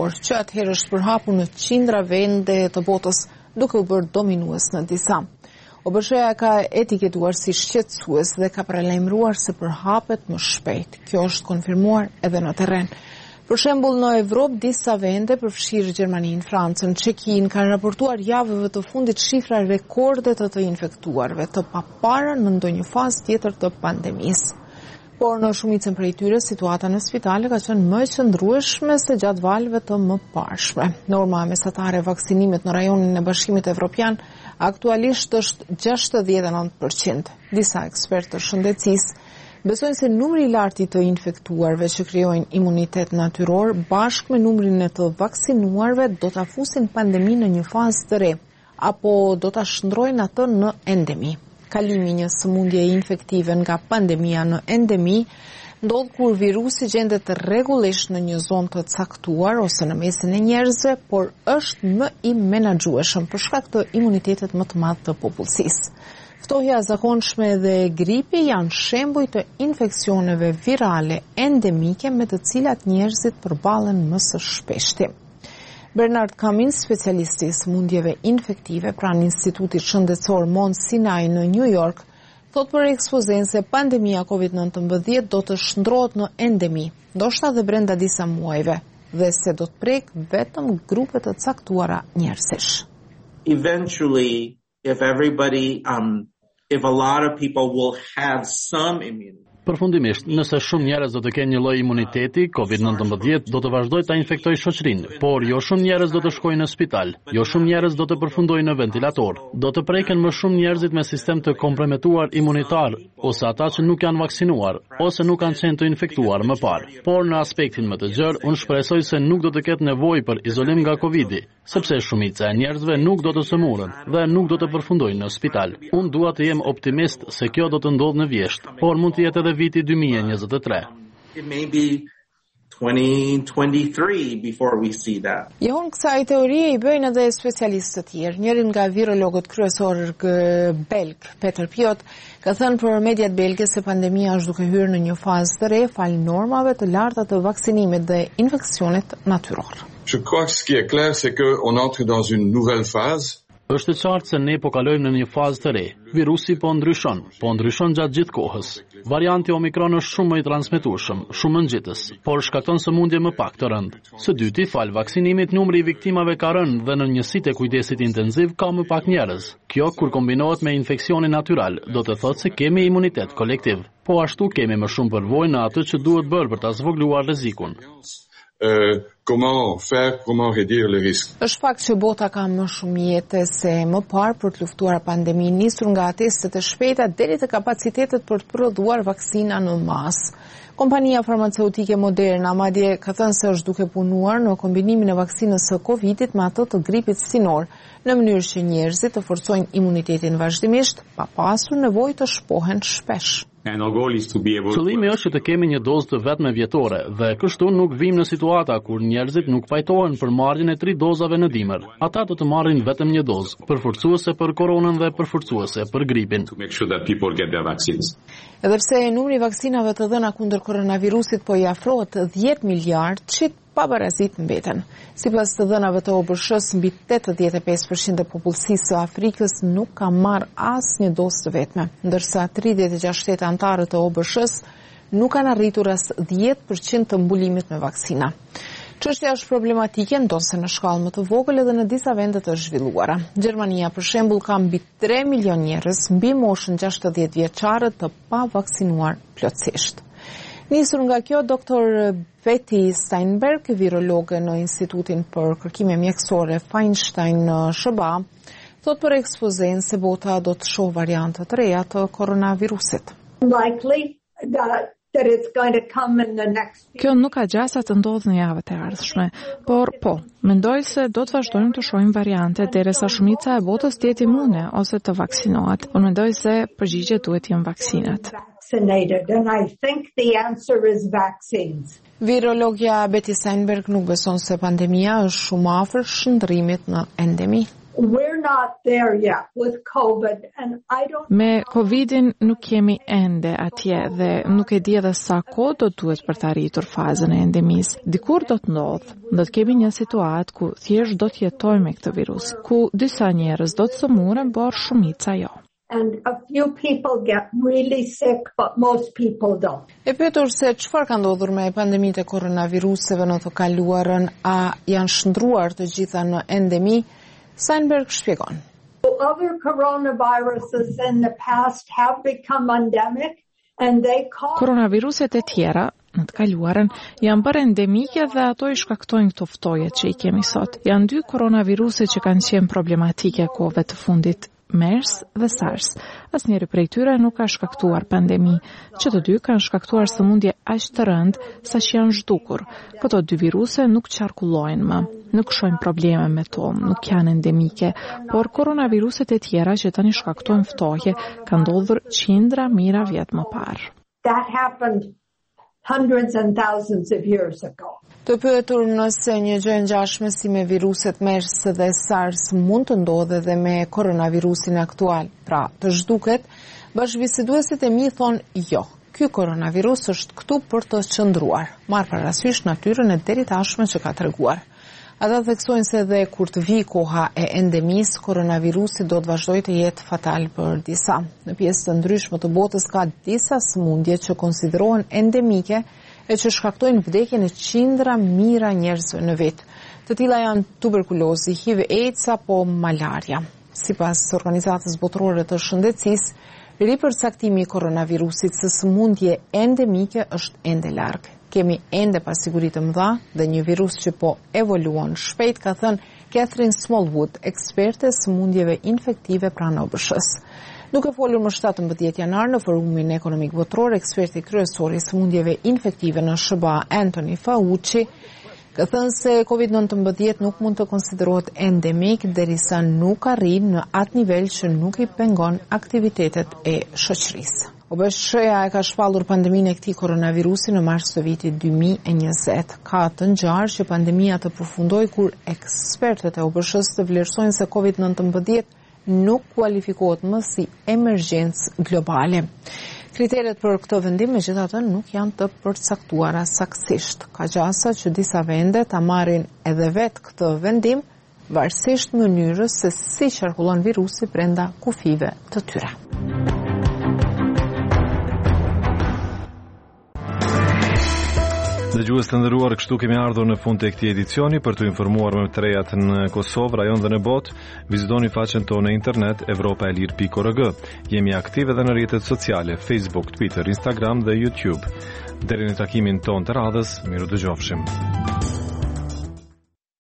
tetor, që atëherë është përhapur në qindra vende të botës, duke u bërë dominues në disa. OBSH-ja ka etiketuar si shqetësues dhe ka paralajmëruar se përhapet më shpejt. Kjo është konfirmuar edhe në terren. Për shembull, në Evropë, disa vende, përfshirë Gjermaninë, Francën, Çekinë, kanë raportuar javëve të fundit shifra rekorde të infektuarve, të papara në ndonjë fazë tjetër të pandemisë. Por në shumicën prej tyre, situata në spitale ka qenë më e qëndrueshme se gjatë valëve të mëparshme. Norma mesatare e vaksinimit në rajonin e Bashkimit Evropian aktualisht është 69%. Disa ekspertë të shëndetësisë besojnë se numri i lartë të infektuarve që krijojnë imunitet natyror bashkë me numrin e të vaksinuarve do ta fusin pandeminë në një fazë të re, apo do ta shndrojnë atë në endemi. Kalimi një sëmundje infektive nga pandemia në endemi ndodh kur virusi gjendet rregullisht në një zonë të caktuar ose në mesin e njerëzve, por është më i menaxhueshëm për shkak të imunitetit më të madh të popullsisë. Ftohja e zakonshme dhe gripi janë shembuj të infeksioneve virale endemike me të cilat njerëzit përballen më së shpeshti. Bernard Cummins, specialisti i sëmundjeve infektive pranë Institutit Shëndetësor Mount Sinai në New York, thot për ekspozen se pandemia COVID-19 do të shndrohet në endemi, ndoshta edhe brenda disa muajve, dhe se do të prek vetëm grupe të caktuara njerëzish. Eventually, if a lot of people will have some immunity. Përfundimisht, nëse shumë njerëz do të kenë një lloj imuniteti, COVID-19 do të vazhdojë ta infektojë shoqërinë, por jo shumë njerëz do të shkojnë në spital, jo shumë njerëz do të përfundojnë në ventilator. Do të preken më shumë njerëzit me sistem të komprometuar imunitar, ose ata që nuk janë vaksinuar, ose nuk kanë qenë të infektuar më parë. Por në aspektin më të gjerë, unë shpresoj se nuk do të ketë nevojë për izolim nga Covidi, sepse shumica e njerëzve nuk do të sëmurën dhe nuk do të përfundojnë në spital. Unë dua të jem optimist se kjo do të ndodhë në vjesht, por mund të jetë edhe viti 2023. It may be 2023 before we see that. John kësaj teorie i bëjnë edhe specialistë të tjerë. Njërin nga virologët kryesor belg, Peter Piot, ka thënë për mediat belge se pandemia është duke hyrë në një fazë të re fal normave të larta të vaksinimit dhe infeksionit natyror. Je crois que ce qui est clair, c'est qu'on entre dans une nouvelle phase. Është e qartë se ne po kalojmë në një fazë të re. Virusi po ndryshon gjatë gjithë kohës. Varianti Omikron është shumë më i transmetueshëm, shumë më ngjitës, por shkakton sëmundje më pak të rëndë. Së dyti, fal vaksinimit, numri i viktimave ka rënë dhe në njësitë e kujdesit intensiv ka më pak njerëz. Kjo, kur kombinohet me infeksionin natyral, do të thotë se kemi imunitet kolektiv. Po ashtu kemi më shumë përvojë në atë që duhet bërë për ta zvogëluar rrezikun. Comment réduire les risques. Është fakt që bota ka më shumë jetë se më parë për të luftuar pandeminë, nisur nga testet e shpejta deri te kapacitetet për të prodhuar vaksina në masë. Kompania farmaceutike Moderna madje ka thënë se është duke punuar në kombinimin e vaksinës së Covidit me atë të gripit sinor, në mënyrë që njerëzit të forcojnë imunitetin vazhdimisht, pa pasur nevojë të shpohen shpesh. Qëllimi është që të kemi një dozë të vetme vjetore dhe kështu nuk vim në situata kur njerëzit nuk pajtohen për marrjen e 3 dozave në dimër. Ata do të marrin vetëm një dozë, përforcuese për koronën dhe përforcuese për gripin. Edhe pse numri i vaksinave të dhëna kundër koronavirusit po i afrohet 10 miliard, çit pabarazit mbeten. Sipas të dhënave të OBSH-s, mbi 85% e popullsisë së Afrikës nuk ka marrë asnjë dozë të vetme, ndërsa 36 shtete anëtare të OBSH-s nuk kanë arritur as 10% të mbulimit me vaksina. Çështja është problematike ndonse në shkallë më të vogël edhe në disa vende të zhvilluara. Gjermania, për shembull, ka mbi 3 milion njerëz mbi moshën 60 vjeçare të pavaksinuar plotësisht. Nisur nga kjo, Dr. Betty Steinberg, virologe në Institutin për Kërkime Mjekësore Feinstein në SBA, thot për ekspozen se bota do të shohë variante të reja të koronavirusit. Kjo nuk ka gjasa të ndodhë në javët e ardhshme, por po, mendoj se do të vazhdojmë të shohim variante derisa shumica e botës të jetë imune ose të vaksinohet. Unë mendoj se përgjigjet duhet jenë vaksinat. And I think the answer is vaccines. Virologja Betty Steinberg nuk beson se pandemia është shumë afër shndrimit në endemi. We're not there yet with COVID, and I don't... Me Covidin nuk kemi ende atje dhe nuk e di edhe sa kohë do duhet për të arritur fazën e endemisë. Dikur do të ndodhë, do të kemi një situatë ku thjesht do të jetojmë me këtë virus, ku disa njerëz do të sëmuren, por shumica jo. And a few people get really sick, but most people don't. E pyetur se çfarë ka ndodhur me pandemitë e koronaviruseve në të kaluarën, a janë shndruar të gjitha në endemi? Steinberg shpjegon. Other coronaviruses in the past have become endemic and they cause... Koronaviruset e tjera në të kaluarën janë bërë endemike dhe ato i shkaktojnë këto ftojet që i kemi sot. Janë dy koronaviruse që kanë qenë problematike kohëve të fundit, MERS dhe SARS. Asnjëri prej tyre nuk ka shkaktuar pandemi. Që të dy kanë shkaktuar sëmundje aq të rëndë sa që janë zhdukur. Këto dy viruse nuk qarkullojnë më. Nuk shohin probleme me to, nuk janë endemike, por koronaviruset e tjera që tani shkaktojnë ftohje kanë ndodhur qindra mijëra vjet më parë. That happened hundreds and thousands of years ago. Të pyetur nëse një gjë e ngjashme si me viruset MERS dhe SARS mund të ndodhe dhe me koronavirusin aktual, pra të zhduket, bashkëbiseduesit e mi thonë jo. Ky koronavirus është këtu për të qëndruar, marr parasysh natyrën e deritashme që ka treguar. Ata theksojnë se dhe kur të vi koha e endemisë, koronavirusi do të vazhdojë të jetë fatal për disa. Në pjesë të ndryshme të botës ka disa sëmundje që konsiderohen endemike e që shkaktojnë vdekjen e qindra mijëra njerëzve në vit. Të tilla janë tuberkulozi, HIV, AIDS apo malaria. Sipas Organizatës Botërore të Shëndetësisë, ripërcaktimi i koronavirusit së sëmundje endemike është ende larg. Kemi ende pasiguri të mëdha dhe një virus që po evoluon shpejt, ka thënë Catherine Smallwood, eksperte sëmundjeve infektive pranë OBSH-s. Duke folur më 17 janar në Forumin Ekonomik Botror, eksperti kryesor i sëmundjeve infektive në SBA, Anthony Fauci, ka thënë se COVID-19 nuk mund të konsiderohet endemik derisa nuk arrin në atë nivel që nuk i pengon aktivitetet e shoqërisë. OBSH-ja e ka shpallur pandeminë e këtij koronavirusi në mars të vitit 2020. Ka të ngjarë që pandemia të përfundoi kur ekspertët e OBSH-s të vlerësojnë se COVID-19 nuk kualifikohet më si emergjencë globale. Kriteret për këtë vendim megjithatë nuk janë të përcaktuara saktësisht. Ka gjasa që disa vende ta marrin edhe vetë këtë vendim, varësisht mënyrës se si qarkullon virusi brenda kufive të tyre. Dëgjues të nderuar, kështu kemi ardhur në fund të këtij edicioni. Për të informuar më të rejat në Kosovë, rajon dhe në botë, vizitoni faqen tonë në internet evropaelir.org. Jemi aktive edhe në rrjetet sociale, Facebook, Twitter, Instagram dhe YouTube. Deri në takimin tonë të radhës, miru dëgjofshim.